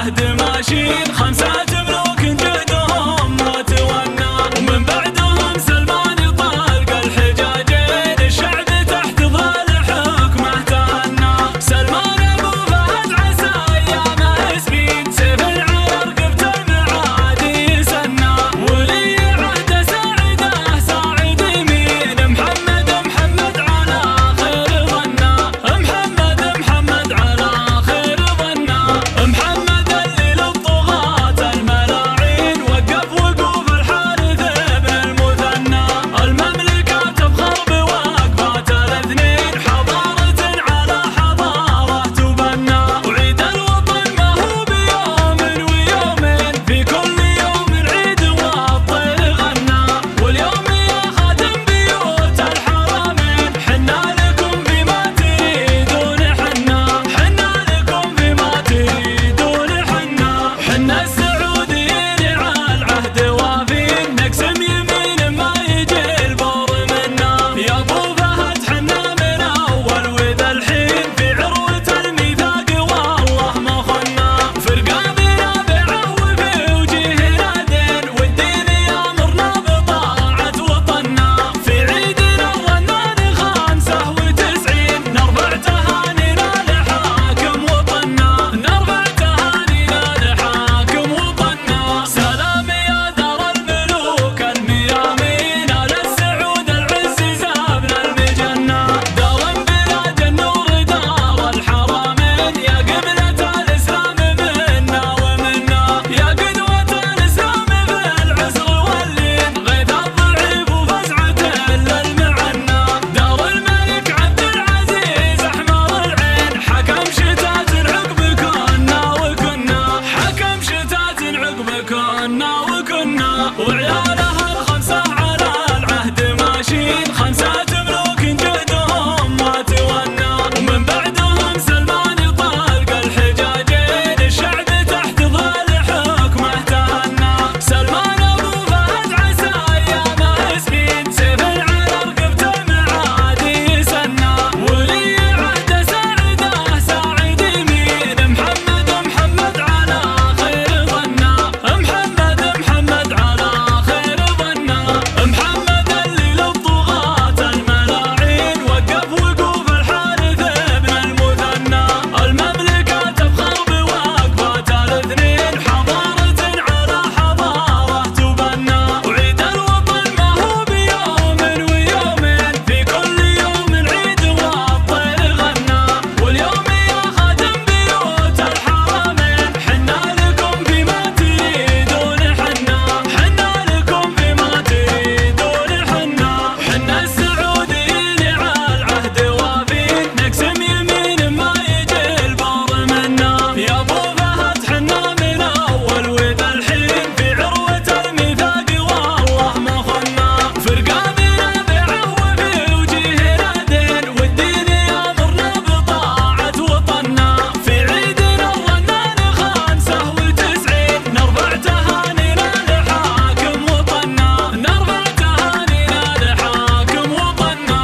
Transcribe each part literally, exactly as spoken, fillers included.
العهد ماشيين خمسة ملوك جهدهم ما تونى، ومن بعدهم سلمان طلق الحجاجين الشعب تحت ظل حكمه تهنى. سلمان ابو فهد عسى ايامه سنين سيف على رقبته المعادي سنى، ولي عهده ساعده ساعد يمين محمد محمد على خير ظنه، محمد محمد على خير ظنه، محمد اللي للطغاة الملاعين وقف وقوف الحارث ابن المثنى. المملكة تفخر بوقفات الاثنين حضارة على حضارة تبنى، وعيد الوطن ما هو بيوم ويومين في كل يوم العيد والطير غنى. واليوم يا خادم بيوت الحرمين حنا لكم بما تريدون حنا، حنا لكم بما تريدون حنا. حنا السعوديين على العهد وافين نقسم يمين ما يجي البور منا. يا ابو فهد حنا من اول وذا الحين في عروة الميثاق والله ما خنا. في رقابنا بيعه وفي وجيهنا دين والدين يامرنا بطاعة وطننا. في عيدنا الرنان خمسة وتسعين نرفع تهانينا لحاكم وطننا، نرفع تهانينا لحاكم وطننا. سلام يا دار الملوك الميامين على السعود العز زابنا المجنة. دار بلاد النور دار الحرمين يا قبلة الاسلام منا ومنا، يا قدوة الاسلام بالعسر واللين غيث الضعيف وفزعة للمعنى. دار الملك عبد العزيز احمر العين حكم شتات عقب كنا وكنا، حكم شتات عقب كنا وكنا. وعيالها الخمسة على العهد ماشيين خمسة ملوك جهدهم ما تونى، ومن بعدهم سلمان طلق الحجاجين الشعب تحت ظل حكمه تهنى. سلمان ابو فهد عسى ايامه سنين سيف على رقبته المعادي سنى، ولي عهده ساعده ساعد يمين محمد محمد على خير ظنه، محمد محمد على خير ظنه، محمد اللي للطغاة الملاعين وقف وقوف الحارث ابن المثنى. المملكة تفخر بوقفات الاثنين حضارة على حضارة تبنى، وعيد الوطن ما هو بيوم ويومين في كل يوم العيد والطير غنى. واليوم يا خادم بيوت الحرمين حنا لكم بما تريدون حنا، حنا لكم بما تريدون حنا. حنا السعوديين على العهد وافين نقسم يمين ما يجي البور منا. يا ابو فهد حنا من اول وذا الحين في عروة الميثاق والله ما خنا. في رقابنا بيعه وفي وجيهنا دين والدين يامرنا بطاعة وطننا. في عيدنا الرنان خمسة وتسعين نرفع تهانينا لحاكم وطننا، نرفع تهانينا لحاكم وطننا.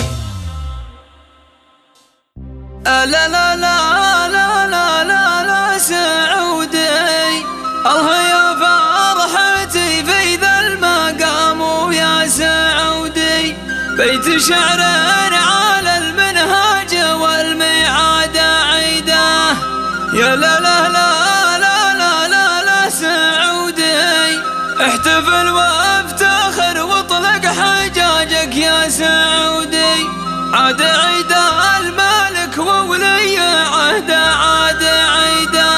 لا لا لا لا لا لا لا سعودي الله يا فرحتي في ذا المقام ويا سعودي بيت شعر على المنهاج والميعاد عيده. يا لا لا لا لا لا لا لا سعودي احتفل وافتخر واطلق حجاجك يا سعودي. عاد عيد الملك وولي عهده عاد عيده.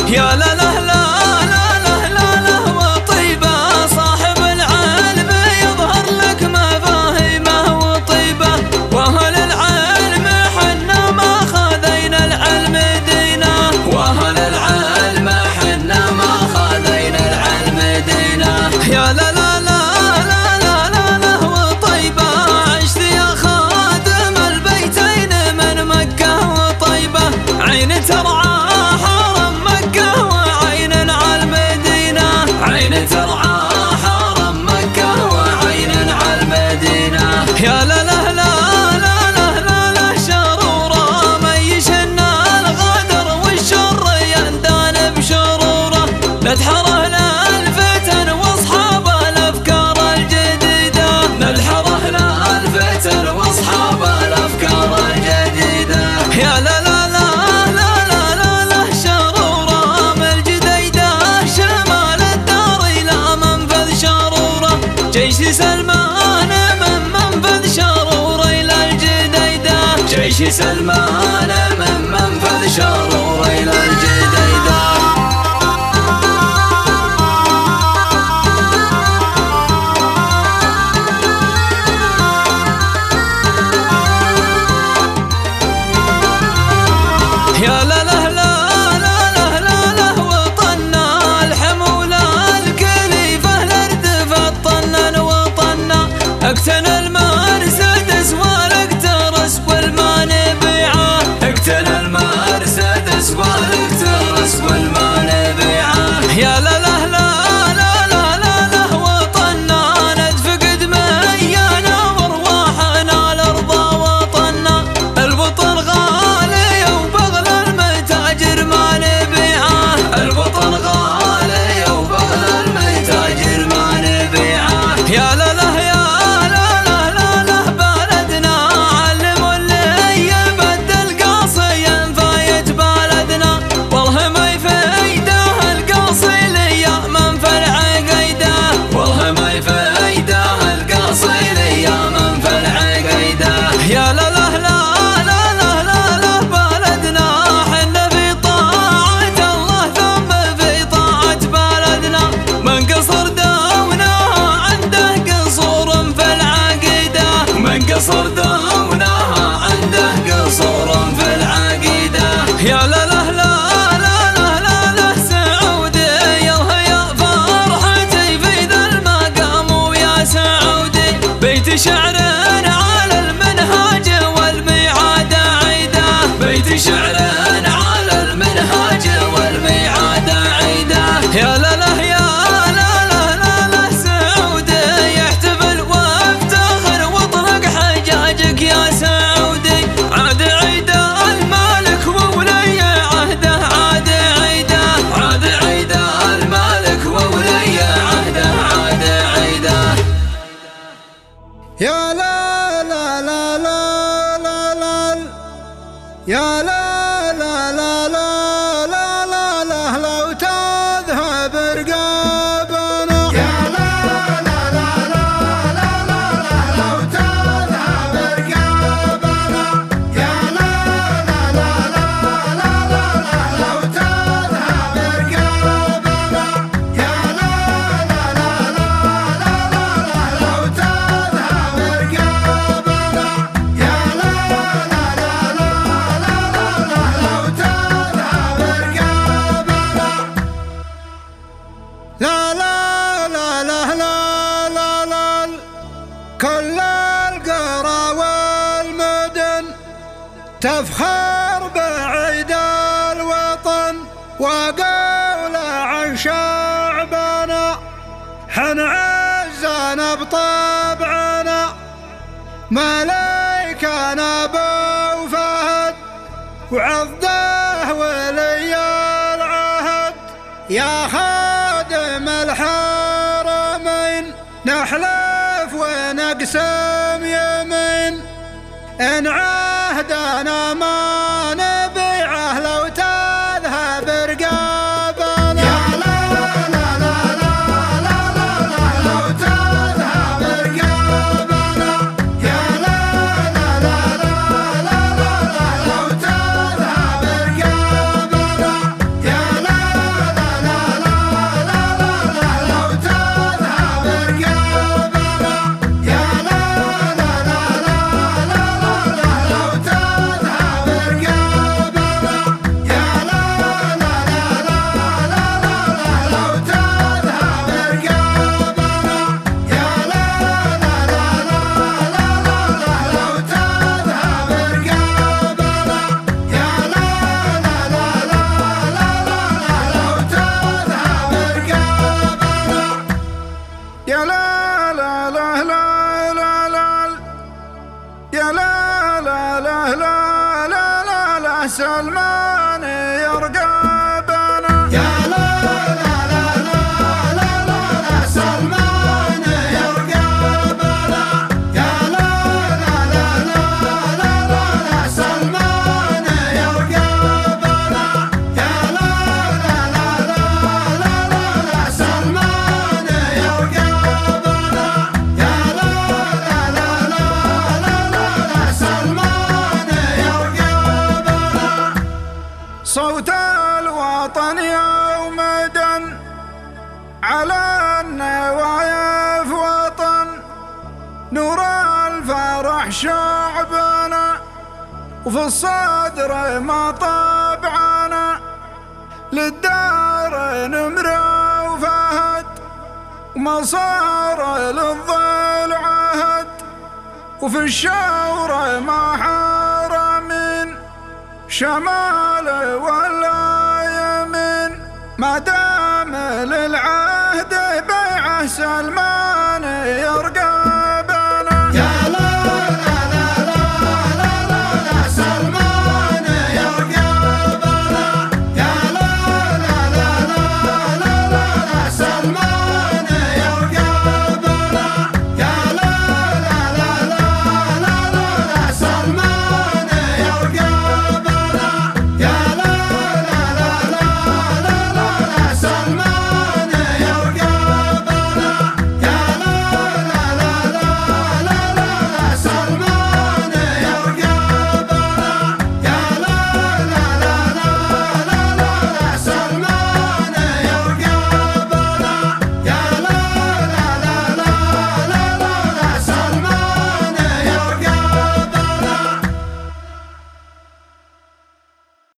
يا لا لا لا لا لا لا لا وطيبة صاحب العلم يظهر لك مفاهيمه وطيبة واهل العلم حنا ما خذينا العلم دينا واهل العلم حنا ما خذينا العلم دينا يا لا لا لا لا لا لا لا وطيبة عشت يا خادم البيتين من مكة وطيبة عين ترعى حرم مكة وعين على المدينة عين ترعى حرم مكة وعين على المدينة يا لا لا لا لا لا لا لا شرورة ميشنا الغدر والشر يندان بشروره ندحره للفتن واصحاب الافكار الجديدة ندحره للفتن واصحاب الافكار الجديدة يا لا لا لا لا لا لا لا شرورة من الجديدة شمال الدار الى منفذ شروره جيش سلمان من منفذ شروره الى الجديدة جيش سلمان من منفذ شروره الى الجديدة يا لا لا لا لا لا لا لا وطنا الحمولة الكليفة الارتفاع طنا وطنا اقتن المرسدس والاقترس والما نبيعه اقتن المرسدس والاقترس والما نبيعه يا لا لا لا لا لا لا لا وطنا ندفقد ميانا وارواحنا الارض وطنا البطن غالي وبغل المتاجر ما نبيعه البطن غالي وبغل المتاجر ما نبيعه يا لا لا يا لا لا لا لا بلدنا علم اللي يبدل قاصيا فايت بلدنا والله ما يفيده القاصي ليا من فرع قيده والله ما يفيده القاصي ليا من فرع قيده يا لا لا لا لا لا لا لا بلدنا حنا في طاعة الله ثم في طاعة بلدنا من قصر دوناها عنده قصور في العقيدة من قصر دوناها عنده قصور في العقيدة يا لا لا لا لا لا لا لا سعودي يلا يا فرحتي في ذا المقام ويا سعودي بيت شعر على المنهاج والميعاد عيده بيت شعر على المنهاج والميعاد عيده يا لا لا يا لا لا لا لا سعودي يحتفل وافتخر واطلق حجاجك يا سعودي عاد عيده المالك وولي عهده عاد عيده عاد عيده المالك وولي عهده عاد عيده يا لا لا لا لا لا لا يا لا لا لا لا لا لا لا لو تذهب رقابنا يا لا لا لا لا لا لا لا لو تذهب رقابنا يا لا لا لا لا لا لا لا لو تذهب رقابنا يا لا لا لا لا لا لا لو تذهب رقابنا يا لا لا لا لا لا لا لو تذهب رقابنا لا لا لا لا لا لا لا كل القرى والمدن تفخر بعيد الوطن وقول عن شعبنا حن عزنا بطبعنا ملايكنا ابو فهد وعضه ولي العهد يا خادم الحرمين نحلف ونقسم يمين إن عهدنا ما نبيعه لو تذهب رقابنا يا لا لا لا لا لا لا لا لو تذهب رقابنا يا لا لا لا لا لا لا لا لو تذهب رقابنا يا لا سلمان يرقبنا. يا لا لا لا لا لا لا لا سلمان يرقبنا. يا لا لا لا لا لا لا لا سلمان يرقبنا. يا لا لا لا لا لا لا لا سلمان يرقبنا. يا لا لا لا لا لا لا لا سلمان يرقبنا. صوت الوطن يومدا على النوايف وطن، نور الفرح شعبنا وفي الصدر ما طبعنا، للدار نمرة وفهد وما صار للظل عهد، وفي الشورى ما حرمين شمال ولا يمين، ما دام للعهد بيعه سلمان.